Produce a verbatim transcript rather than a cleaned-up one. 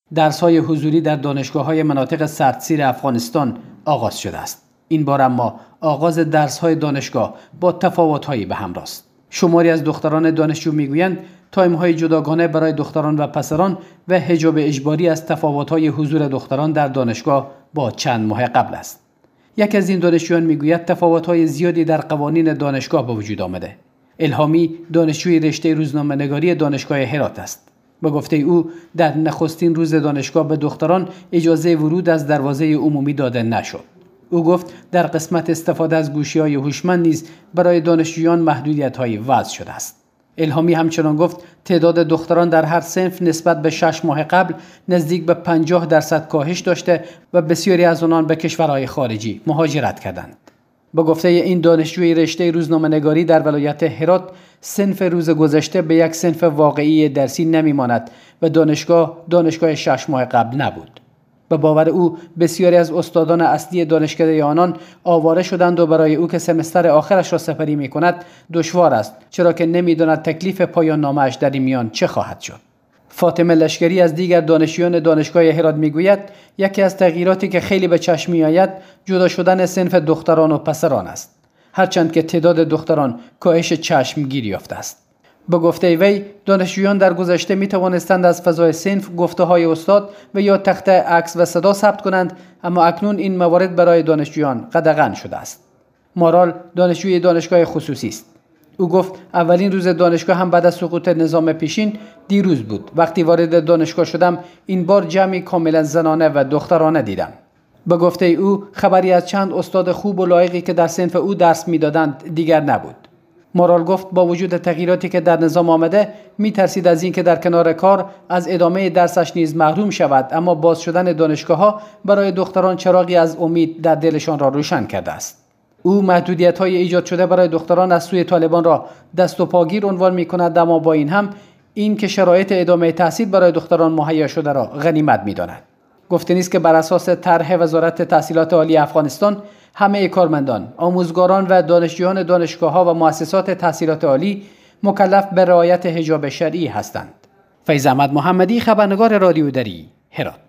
درس‌های حضوری در دانشگاه‌های مناطق سردسیر افغانستان آغاز شده است. این بار اما آغاز درس‌های دانشگاه با تفاوت‌هایی به همراه است. شماری از دختران دانشجو میگویند تایم‌های جداگانه برای دختران و پسران و حجاب اجباری از تفاوت‌های حضور دختران در دانشگاه با چند ماه قبل است. یکی از این دانشجویان میگوید تفاوت‌های زیادی در قوانین دانشگاه به وجود آمده. الهامی دانشجوی رشته روزنامه‌نگاری دانشگاه هرات است. به گفته او در نخستین روز دانشگاه به دختران اجازه ورود از دروازه عمومی داده نشد. او گفت در قسمت استفاده از گوشی‌های هوشمند نیز برای دانشجویان محدودیت‌هایی وضع شده است. الهامی همچنان گفت تعداد دختران در هر صنف نسبت به شش ماه قبل نزدیک به پنجاه درصد کاهش داشته و بسیاری از آنان به کشورهای خارجی مهاجرت کردند. با گفته این دانشجوی رشته روزنامه‌نگاری در ولایت هرات، صنف روز گذشته به یک صنف واقعی درسی نمی‌ماند و دانشگاه دانشگاه شش ماه قبل نبود. به باور او بسیاری از استادان اصلی دانشکده آنان آواره شدند و برای او که سمستر آخرش را سپری می‌کند دشوار است، چرا که نمی‌داند تکلیف پایان نامه‌اش در این میان چه خواهد شد. فاطمه لشکری از دیگر دانشجویان دانشگاه هرات میگوید یکی از تغییراتی که خیلی به چشم میآید جدا شدن صنف دختران و پسران است، هرچند که تعداد دختران کاهش چشمگیری یافته است. به گفته وی دانشجویان در گذشته می توانستند از فضای صنف گفته های استاد و یا تخته عکس و صدا ثبت کنند، اما اکنون این موارد برای دانشجویان قدغن شده است. مارال دانشجوی دانشگاه خصوصی است. او گفت اولین روز دانشگاه هم بعد از سقوط نظام پیشین دیروز بود. وقتی وارد دانشگاه شدم این بار جمعی کاملا زنانه و دخترانه دیدم. به گفته او خبری از چند استاد خوب و لایقی که در صنف او درس میدادند دیگر نبود. مارال گفت با وجود تغییراتی که در نظام آمده می ترسید از این که در کنار کار از ادامه درسش نیز محروم شود، اما باز شدن دانشگاه ها برای دختران چراغی از امید در دلشان را روشن کرده است. او محدودیت های ایجاد شده برای دختران از سوی طالبان را دست و پاگیر عنوان می کند، اما با این هم این که شرایط ادامه تحصیل برای دختران مهیا شده را غنیمت می داند. گفته نیست که بر اساس طرح وزارت تحصیلات عالی افغانستان همه کارمندان، آموزگاران و دانشجویان دانشگاه‌ها و مؤسسات تحصیلات عالی مکلف به رعایت حجاب شرعی هستند. فیض احمد محمدی، خبرنگار رادیو دری، هرات.